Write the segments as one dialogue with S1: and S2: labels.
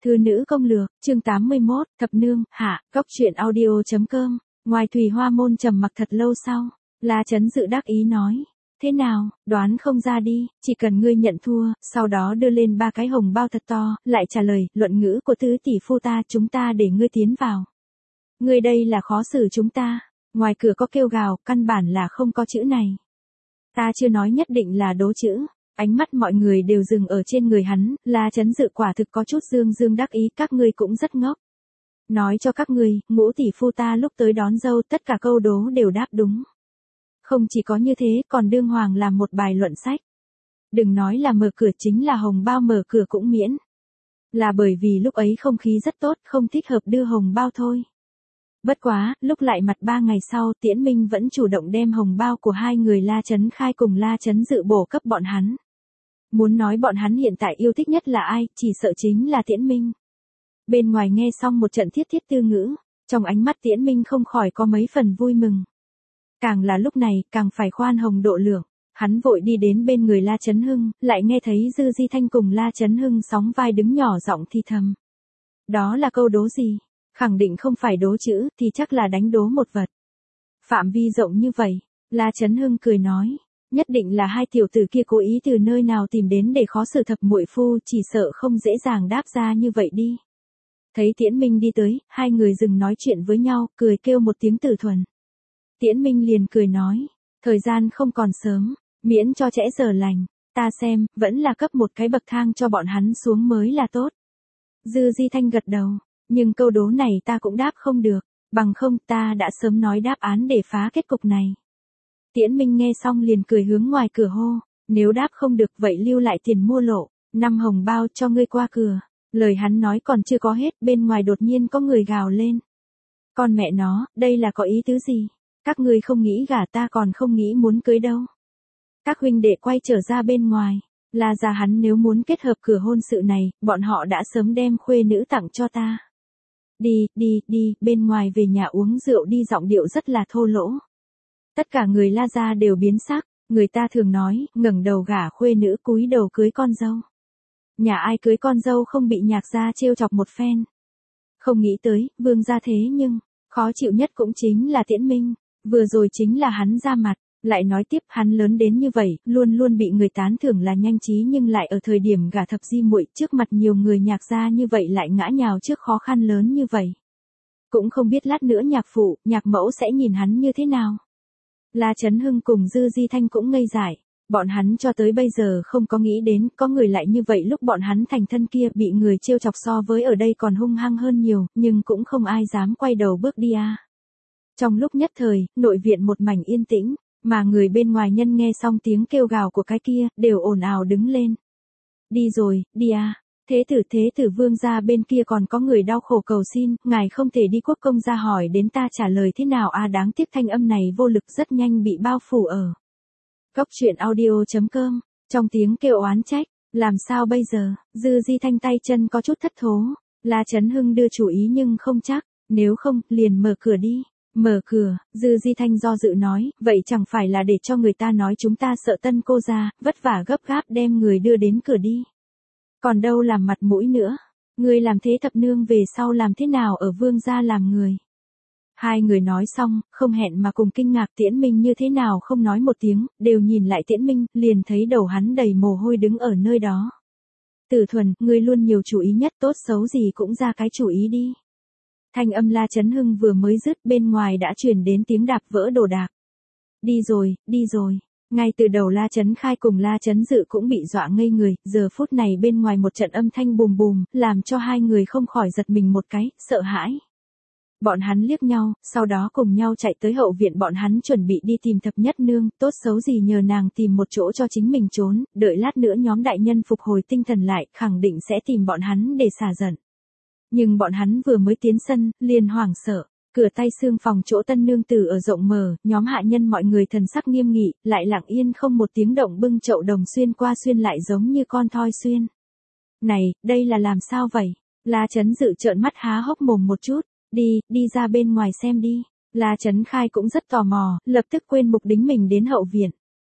S1: Thư nữ công lược, chương 81, thập nương, hạ, góc truyện audio.com. Ngoài Thùy Hoa môn trầm mặc thật lâu sau, La Chấn Dự đắc ý nói. Thế nào, đoán không ra đi, chỉ cần ngươi nhận thua, sau đó đưa lên 3 cái hồng bao thật to, lại trả lời, luận ngữ của tứ tỷ phu ta chúng ta để ngươi tiến vào. Ngươi đây là khó xử chúng ta, ngoài cửa có kêu gào, căn bản là không có chữ này. Ta chưa nói nhất định là đố chữ. Ánh mắt mọi người đều dừng ở trên người hắn, La Chấn Dự quả thực có chút dương đắc ý, các ngươi cũng rất ngốc. Nói cho các ngươi, ngũ tỷ phu ta lúc tới đón dâu tất cả câu đố đều đáp đúng. Không chỉ có như thế, còn đương hoàng làm một bài luận sách. Đừng nói là mở cửa, chính là hồng bao mở cửa cũng miễn. Là bởi vì lúc ấy không khí rất tốt, không thích hợp đưa hồng bao thôi. Bất quá, lúc lại mặt 3 ngày sau, Tiễn Minh vẫn chủ động đem hồng bao của hai người La Chấn Khai cùng La Chấn Dự bổ cấp bọn hắn. Muốn nói bọn hắn hiện tại yêu thích nhất là ai, chỉ sợ chính là Tiễn Minh. Bên ngoài nghe xong một trận thiết tư ngữ, trong ánh mắt Tiễn Minh không khỏi có mấy phần vui mừng. Càng là lúc này, càng phải khoan hồng độ lượng. Hắn vội đi đến bên người La Chấn Hưng, lại nghe thấy Dư Di Thanh cùng La Chấn Hưng sóng vai đứng nhỏ giọng thì thầm. Đó là câu đố gì? Khẳng định không phải đố chữ, thì chắc là đánh đố một vật. Phạm vi rộng như vậy, La Chấn Hưng cười nói. Nhất định là hai tiểu tử kia cố ý từ nơi nào tìm đến để khó xử thập muội phu, chỉ sợ không dễ dàng đáp ra như vậy đi. Thấy Tiễn Minh đi tới, hai người dừng nói chuyện với nhau, cười kêu một tiếng Tử Thuần. Tiễn Minh liền cười nói, thời gian không còn sớm, miễn cho trễ giờ lành, ta xem, vẫn là cấp một cái bậc thang cho bọn hắn xuống mới là tốt. Dư Di Thanh gật đầu, nhưng câu đố này ta cũng đáp không được, bằng không ta đã sớm nói đáp án để phá kết cục này. Tiễn Minh nghe xong liền cười hướng ngoài cửa hô, nếu đáp không được vậy lưu lại tiền mua lộ, 5 hồng bao cho ngươi qua cửa. Lời hắn nói còn chưa có hết, bên ngoài đột nhiên có người gào lên. Con mẹ nó, đây là có ý tứ gì? Các ngươi không nghĩ gả ta còn không nghĩ muốn cưới đâu. Các huynh đệ quay trở ra bên ngoài, là ra hắn nếu muốn kết hợp cửa hôn sự này, bọn họ đã sớm đem khuê nữ tặng cho ta. Đi, bên ngoài về nhà uống rượu đi, giọng điệu rất là thô lỗ. Tất cả người La gia đều biến sắc, người ta thường nói, ngẩng đầu gả khuê nữ cúi đầu cưới con dâu. Nhà ai cưới con dâu không bị nhạc gia trêu chọc một phen. Không nghĩ tới, Vương gia thế nhưng, khó chịu nhất cũng chính là Tiễn Minh, vừa rồi chính là hắn ra mặt, lại nói tiếp hắn lớn đến như vậy, luôn bị người tán thưởng là nhanh trí nhưng lại ở thời điểm gả thập di muội trước mặt nhiều người nhạc gia như vậy lại ngã nhào trước khó khăn lớn như vậy. Cũng không biết lát nữa nhạc phụ, nhạc mẫu sẽ nhìn hắn như thế nào. La Chấn Hưng cùng Dư Di Thanh cũng ngây dại, bọn hắn cho tới bây giờ không có nghĩ đến có người lại như vậy, lúc bọn hắn thành thân kia bị người trêu chọc so với ở đây còn hung hăng hơn nhiều, nhưng cũng không ai dám quay đầu bước đi à. Trong lúc nhất thời, nội viện một mảnh yên tĩnh, mà người bên ngoài nhân nghe xong tiếng kêu gào của cái kia, đều ồn ào đứng lên. Đi rồi, đi à. Thế tử Vương gia bên kia còn có người đau khổ cầu xin, ngài không thể đi, quốc công gia hỏi đến ta trả lời thế nào à, đáng tiếc thanh âm này vô lực rất nhanh bị bao phủ ở. Góc truyện audio.com, trong tiếng kêu oán trách, làm sao bây giờ, Dư Di Thanh tay chân có chút thất thố, La Chấn Hưng đưa chủ ý nhưng không chắc, nếu không, liền mở cửa đi. Mở cửa, Dư Di Thanh do dự nói, vậy chẳng phải là để cho người ta nói chúng ta sợ tân cô ra, vất vả gấp gáp đem người đưa đến cửa đi. Còn đâu làm mặt mũi nữa, người làm thế thập nương về sau làm thế nào ở Vương gia làm người. Hai người nói xong, không hẹn mà cùng kinh ngạc Tiễn Minh như thế nào không nói một tiếng, đều nhìn lại Tiễn Minh, liền thấy đầu hắn đầy mồ hôi đứng ở nơi đó. Tử Thuần, ngươi luôn nhiều chủ ý nhất, tốt xấu gì cũng ra cái chủ ý đi. Thanh âm La Chấn Hưng vừa mới dứt, bên ngoài đã truyền đến tiếng đạp vỡ đồ đạc. Đi rồi. Ngay từ đầu La Chấn Khai cùng La Chấn Dự cũng bị dọa ngây người, giờ phút này bên ngoài một trận âm thanh bùm, làm cho hai người không khỏi giật mình một cái, sợ hãi. Bọn hắn liếc nhau, sau đó cùng nhau chạy tới hậu viện, bọn hắn chuẩn bị đi tìm thập nhất nương, tốt xấu gì nhờ nàng tìm một chỗ cho chính mình trốn, đợi lát nữa nhóm đại nhân phục hồi tinh thần lại, khẳng định sẽ tìm bọn hắn để xả giận. Nhưng bọn hắn vừa mới tiến sân, liền hoảng sợ, cửa tay xương phòng chỗ tân nương tử ở rộng mở, nhóm hạ nhân mọi người thần sắc nghiêm nghị, lại lặng yên không một tiếng động bưng chậu đồng xuyên qua xuyên lại giống như con thoi xuyên. Này, đây là làm sao vậy? La Chấn Dự trợn mắt há hốc mồm một chút. Đi ra bên ngoài xem đi. La Chấn Khai cũng rất tò mò, lập tức quên mục đính mình đến hậu viện.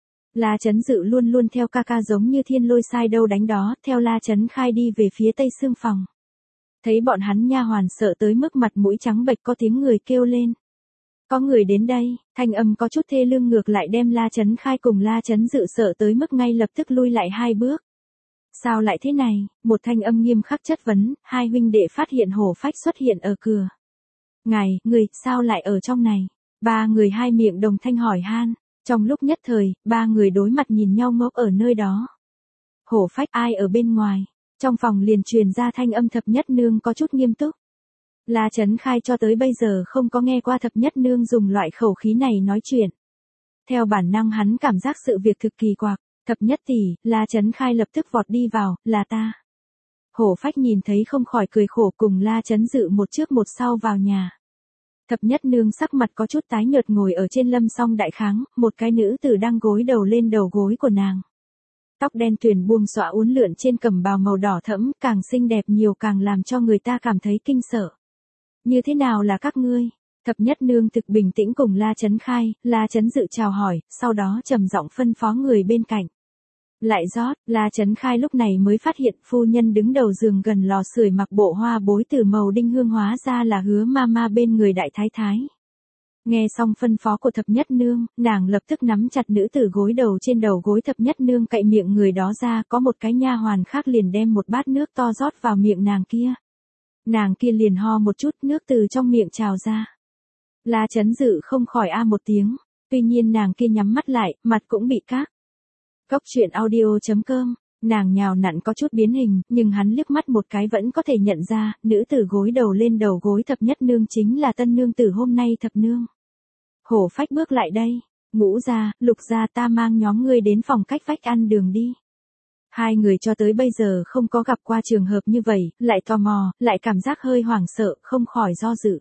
S1: La Chấn Dự luôn theo ca giống như thiên lôi sai đâu đánh đó, theo La Chấn Khai đi về phía tây xương phòng. Thấy bọn hắn nha hoàn sợ tới mức mặt mũi trắng bệch, có tiếng người kêu lên. Có người đến đây, thanh âm có chút thê lương ngược lại đem La Chấn Khai cùng La Chấn Dự sợ tới mức ngay lập tức lui lại 2 bước. Sao lại thế này? Một thanh âm nghiêm khắc chất vấn, hai huynh đệ phát hiện Hổ Phách xuất hiện ở cửa. Người, sao lại ở trong này? 3 người hai miệng đồng thanh hỏi han. Trong lúc nhất thời, 3 người đối mặt nhìn nhau ngốc ở nơi đó. Hổ Phách, ai ở bên ngoài? Trong phòng liền truyền ra thanh âm Thập Nhất Nương có chút nghiêm túc. La Chấn Khai cho tới bây giờ không có nghe qua Thập Nhất Nương dùng loại khẩu khí này nói chuyện. Theo bản năng hắn cảm giác sự việc thực kỳ quặc. Thập Nhất tỷ, La Chấn Khai lập tức vọt đi vào, là ta. Hổ Phách nhìn thấy không khỏi cười khổ, cùng La Chấn Dự một trước một sau vào nhà. Thập Nhất Nương sắc mặt có chút tái nhợt ngồi ở trên lâm song đại kháng, một cái nữ tử đang gối đầu lên đầu gối của nàng. Tóc đen tuyền buông xõa uốn lượn trên cẩm bào màu đỏ thẫm, càng xinh đẹp nhiều càng làm cho người ta cảm thấy kinh sợ. Như thế nào là các ngươi? Thập Nhất Nương thực bình tĩnh cùng La Chấn Khai, La Chấn Dự chào hỏi, sau đó trầm giọng phân phó người bên cạnh. Lại rót, La Chấn Khai lúc này mới phát hiện phu nhân đứng đầu giường gần lò sưởi mặc bộ hoa bối từ màu đinh hương hóa ra là Hứa Mama bên người đại thái thái. Nghe xong phân phó của Thập Nhất Nương, nàng lập tức nắm chặt nữ tử gối đầu trên đầu gối Thập Nhất Nương cậy miệng người đó ra, có một cái nha hoàn khác liền đem một bát nước to rót vào miệng nàng kia. Nàng kia liền ho một chút, nước từ trong miệng trào ra. La Chấn Dự không khỏi a một tiếng, tuy nhiên nàng kia nhắm mắt lại, mặt cũng bị các. Cốc truyện audio.com, nàng nhào nặn có chút biến hình, nhưng hắn liếc mắt một cái vẫn có thể nhận ra, nữ tử gối đầu lên đầu gối Thập Nhất Nương chính là tân nương tử hôm nay Thập Nương. Hổ Phách bước lại đây, Ngũ gia, Lục gia, ta mang nhóm ngươi đến phòng cách vách ăn đường đi. Hai người cho tới bây giờ không có gặp qua trường hợp như vậy, lại tò mò, lại cảm giác hơi hoảng sợ, không khỏi do dự.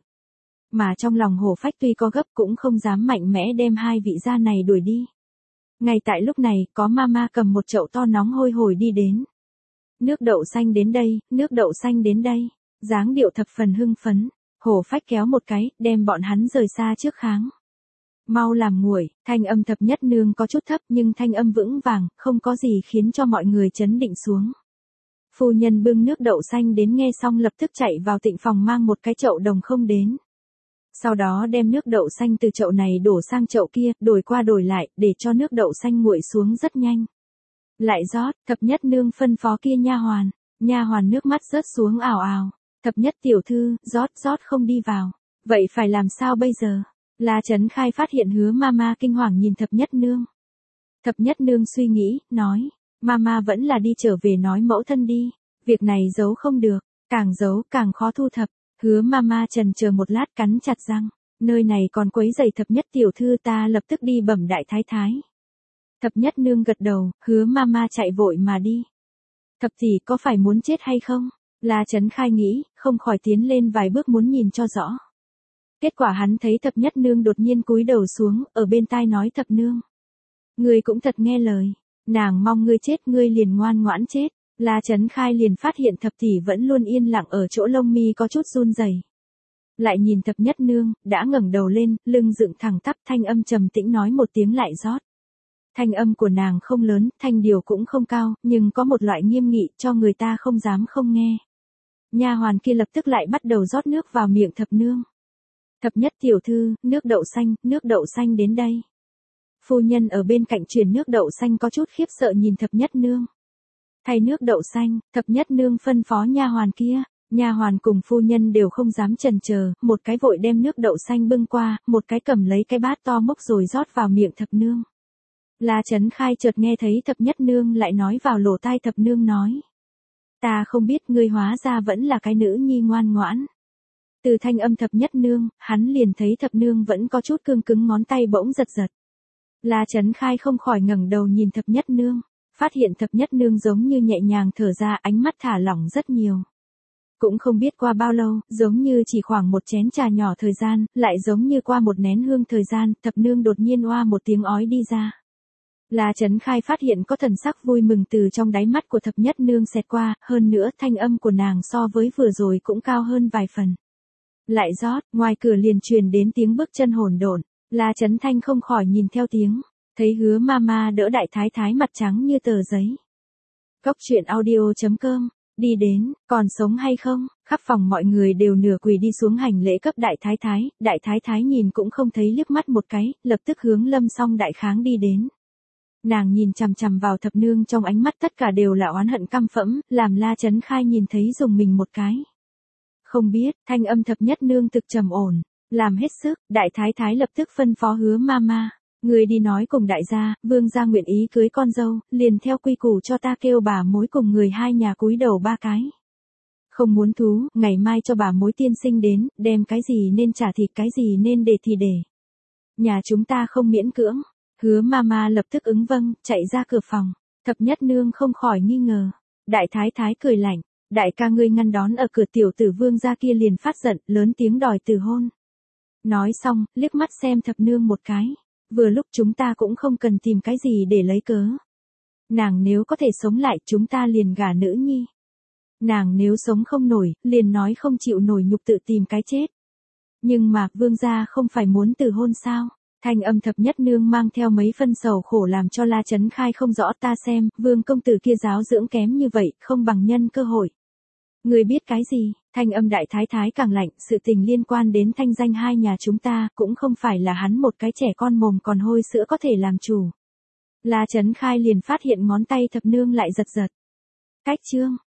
S1: Mà trong lòng Hổ Phách tuy có gấp cũng không dám mạnh mẽ đem hai vị gia này đuổi đi. Ngay tại lúc này, có mama cầm một chậu to nóng hôi hổi đi đến. Nước đậu xanh đến đây, nước đậu xanh đến đây. Dáng điệu thập phần hưng phấn, Hổ Phách kéo một cái, đem bọn hắn rời xa trước kháng. Mau làm nguội, thanh âm Thập Nhất Nương có chút thấp nhưng thanh âm vững vàng, không có gì khiến cho mọi người chấn định xuống. Phu nhân bưng nước đậu xanh đến nghe xong lập tức chạy vào tịnh phòng mang một cái chậu đồng không đến. Sau đó đem nước đậu xanh từ chậu này đổ sang chậu kia, đổi qua đổi lại, để cho nước đậu xanh nguội xuống rất nhanh. Lại rót, Thập Nhất Nương phân phó kia nha hoàn nước mắt rớt xuống ào ào. Thập Nhất tiểu thư, rót không đi vào. Vậy phải làm sao bây giờ? La Chấn Khai phát hiện Hứa Mama kinh hoàng nhìn Thập Nhất Nương. Thập Nhất Nương suy nghĩ, nói, Mama vẫn là đi trở về nói mẫu thân đi. Việc này giấu không được, càng giấu càng khó thu thập. Hứa Mama chần chờ một lát cắn chặt răng, nơi này còn quấy rầy Thập Nhất tiểu thư, ta lập tức đi bẩm đại thái thái. Thập Nhất Nương gật đầu, Hứa Mama chạy vội mà đi. Thập tỷ có phải muốn chết hay không? La Chấn Khai nghĩ, không khỏi tiến lên vài bước muốn nhìn cho rõ. Kết quả hắn thấy Thập Nhất Nương đột nhiên cúi đầu xuống, ở bên tai nói Thập Nương. Ngươi cũng thật nghe lời, nàng mong ngươi chết ngươi liền ngoan ngoãn chết. La Chấn Khai liền phát hiện Thập tỷ vẫn luôn yên lặng ở chỗ lông mi có chút run rẩy. Lại nhìn Thập Nhất Nương, đã ngẩng đầu lên, lưng dựng thẳng tắp, thanh âm trầm tĩnh nói một tiếng lại rót. Thanh âm của nàng không lớn, thanh điều cũng không cao, nhưng có một loại nghiêm nghị cho người ta không dám không nghe. Nha hoàn kia lập tức lại bắt đầu rót nước vào miệng Thập Nương. Thập Nhất tiểu thư, nước đậu xanh đến đây. Phu nhân ở bên cạnh truyền nước đậu xanh có chút khiếp sợ nhìn Thập Nhất Nương. Thay nước đậu xanh, Thập Nhất Nương phân phó nha hoàn kia, nha hoàn cùng phu nhân đều không dám chần chờ, một cái vội đem nước đậu xanh bưng qua, một cái cầm lấy cái bát to mốc rồi rót vào miệng Thập Nương. La Chấn Khai chợt nghe thấy Thập Nhất Nương lại nói vào lỗ tai Thập Nương nói. Ta không biết ngươi hóa ra vẫn là cái nữ nhi ngoan ngoãn. Từ thanh âm Thập Nhất Nương, hắn liền thấy Thập Nương vẫn có chút cương cứng ngón tay bỗng giật giật. La Chấn Khai không khỏi ngẩng đầu nhìn Thập Nhất Nương, phát hiện Thập Nhất Nương giống như nhẹ nhàng thở ra, ánh mắt thả lỏng rất nhiều. Cũng không biết qua bao lâu, giống như chỉ khoảng một chén trà nhỏ thời gian, lại giống như qua một nén hương thời gian, Thập Nương đột nhiên oa một tiếng ói đi ra. La Chấn Khai phát hiện có thần sắc vui mừng từ trong đáy mắt của Thập Nhất Nương xẹt qua, hơn nữa thanh âm của nàng so với vừa rồi cũng cao hơn vài phần. Lại rót, ngoài cửa liền truyền đến tiếng bước chân hỗn độn. La Chấn Thanh không khỏi nhìn theo tiếng, thấy Hứa Mama đỡ đại thái thái mặt trắng như tờ giấy. Cốc truyện audio.com, đi đến, còn sống hay không? Khắp phòng mọi người đều nửa quỳ đi xuống hành lễ cấp đại thái thái nhìn cũng không thấy liếc mắt một cái, lập tức hướng Lâm Song đại kháng đi đến. Nàng nhìn chằm chằm vào thập nương trong ánh mắt tất cả đều là oán hận căm phẫn, làm La Chấn Khai nhìn thấy dùng mình một cái. Không biết, thanh âm thập nhất nương thực trầm ổn, làm hết sức, đại thái thái lập tức phân phó Hứa Mama, người đi nói cùng đại gia, vương gia nguyện ý cưới con dâu, liền theo quy củ cho ta kêu bà mối cùng người hai nhà cúi đầu 3 cái. Không muốn thú, ngày mai cho bà mối tiên sinh đến, đem cái gì nên trả thì cái gì nên để thì để. Nhà chúng ta không miễn cưỡng. Hứa Mama lập tức ứng vâng, chạy ra cửa phòng. Thập nhất nương không khỏi nghi ngờ. Đại thái thái cười lạnh. Đại ca ngươi ngăn đón ở cửa tiểu tử vương gia kia liền phát giận, lớn tiếng đòi từ hôn. Nói xong, liếc mắt xem thập nương một cái. Vừa lúc chúng ta cũng không cần tìm cái gì để lấy cớ. Nàng nếu có thể sống lại chúng ta liền gả nữ nhi. Nàng nếu sống không nổi, liền nói không chịu nổi nhục tự tìm cái chết. Nhưng mà, vương gia không phải muốn từ hôn sao? Thanh âm thập nhất nương mang theo mấy phân sầu khổ làm cho La Chấn Khai không rõ ta xem, vương công tử kia giáo dưỡng kém như vậy, không bằng nhân cơ hội. Người biết cái gì? Thanh âm đại thái thái càng lạnh, sự tình liên quan đến thanh danh hai nhà chúng ta, cũng không phải là hắn một cái trẻ con mồm còn hôi sữa có thể làm chủ. La Chấn Khai liền phát hiện ngón tay thập nương lại giật giật. Cách chương.